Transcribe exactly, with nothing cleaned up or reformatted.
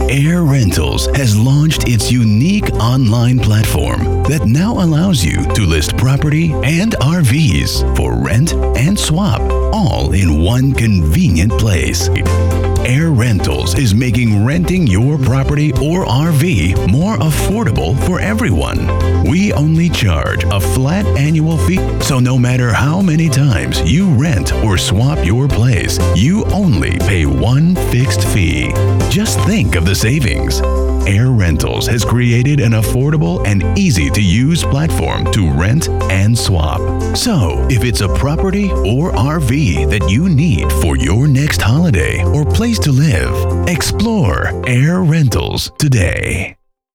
Air Rentals has launched its unique online platform that now allows you to list property and R Vs for rent and swap, all in one convenient place. Air Rentals is making renting your property or R V more affordable for everyone. We only charge a flat annual fee, so no matter how many times you rent or swap your place, you only pay one fixed fee. Just think of the savings. Air Rentals has created an affordable and easy-to-use platform to rent and swap. So, if it's a property or R V that you need for your next holiday or place to live, explore Air Rentals today.